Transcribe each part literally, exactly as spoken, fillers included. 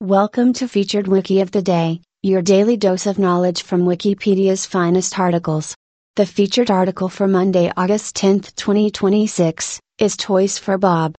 Welcome to Featured Wiki of the Day, your daily dose of knowledge from Wikipedia's finest articles. The featured article for Monday, August tenth, twenty twenty-six, is Toys for Bob.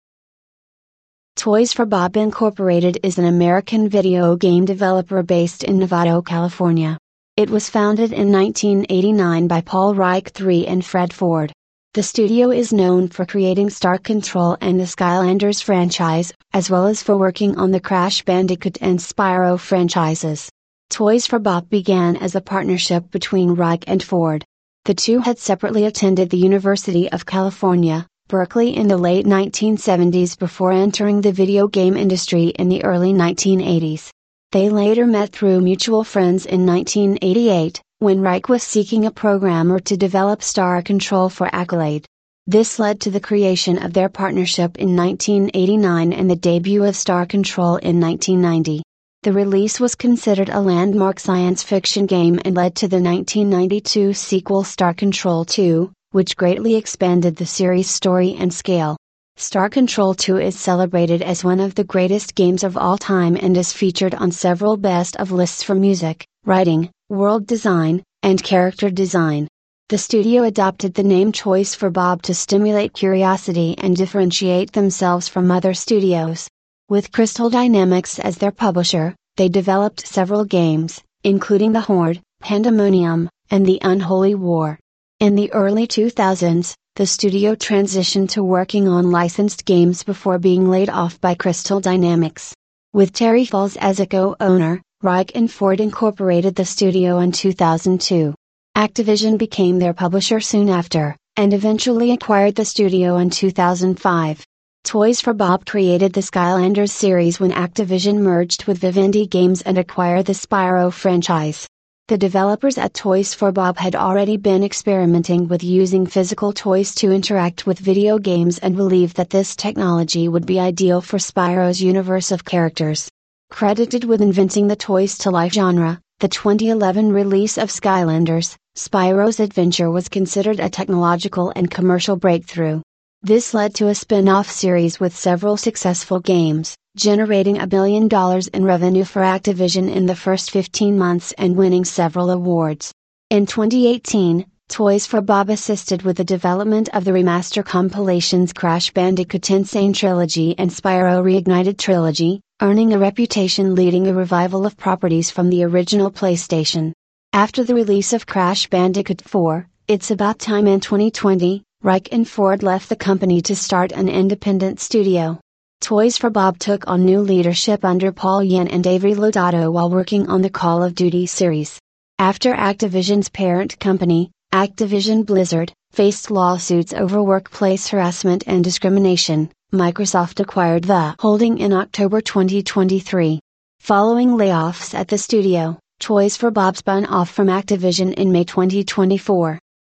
Toys for Bob Incorporated is an American video game developer based in Novato, California. It was founded in nineteen eighty-nine by Paul Reich the third and Fred Ford. The studio is known for creating Star Control and the Skylanders franchise, as well as for working on the Crash Bandicoot and Spyro franchises. Toys for Bob began as a partnership between Reich and Ford. The two had separately attended the University of California, Berkeley in the late nineteen seventies before entering the video game industry in the early nineteen eighties. They later met through mutual friends in nineteen eighty-eight, when Reich was seeking a programmer to develop Star Control for Accolade. This led to the creation of their partnership in nineteen eighty-nine and the debut of Star Control in nineteen ninety. The release was considered a landmark science fiction game and led to the nineteen ninety-two sequel Star Control two, which greatly expanded the series' story and scale. Star Control two is celebrated as one of the greatest games of all time and is featured on several best of lists for music, writing, world design, and character design. The studio adopted the name Toys for Bob to stimulate curiosity and differentiate themselves from other studios. With Crystal Dynamics as their publisher, they developed several games, including The Horde, Pandemonium, and The Unholy War. In the early two thousands, the studio transitioned to working on licensed games before being laid off by Crystal Dynamics. With Terry Falls as a co-owner, Reich and Ford incorporated the studio in two thousand two. Activision became their publisher soon after, and eventually acquired the studio in two thousand five. Toys for Bob created the Skylanders series when Activision merged with Vivendi Games and acquired the Spyro franchise. The developers at Toys for Bob had already been experimenting with using physical toys to interact with video games and believed that this technology would be ideal for Spyro's universe of characters. Credited with inventing the toys-to-life genre, the twenty eleven release of Skylanders, Spyro's Adventure was considered a technological and commercial breakthrough. This led to a spin-off series with several successful games, generating a billion dollars in revenue for Activision in the first fifteen months and winning several awards. In twenty eighteen, Toys for Bob assisted with the development of the remaster compilations Crash Bandicoot Insane Trilogy and Spyro Reignited Trilogy, earning a reputation leading a revival of properties from the original PlayStation. After the release of Crash Bandicoot four, It's About Time in twenty twenty, Reich and Ford left the company to start an independent studio. Toys for Bob took on new leadership under Paul Yin and Avery Lodato while working on the Call of Duty series. After Activision's parent company, Activision Blizzard, faced lawsuits over workplace harassment and discrimination, Microsoft acquired the holding in October twenty twenty-three. Following layoffs at the studio, Toys for Bob spun off from Activision in May twenty twenty-four.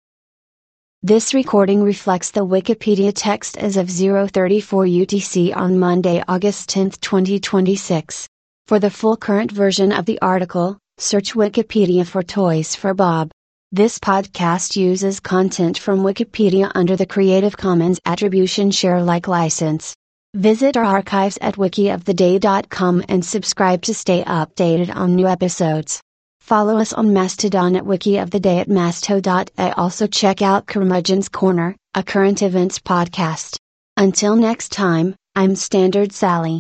This recording reflects the Wikipedia text as of zero thirty-four U T C on Monday, August tenth, twenty twenty-six. For the full current version of the article, search Wikipedia for Toys for Bob. This podcast uses content from Wikipedia under the Creative Commons Attribution Share Alike license. Visit our archives at wiki of the day dot com and subscribe to stay updated on new episodes. Follow us on Mastodon at Wiki of the Day at masto dot a. Also check out Curmudgeon's Corner, a current events podcast. Until next time, I'm Standard Sally.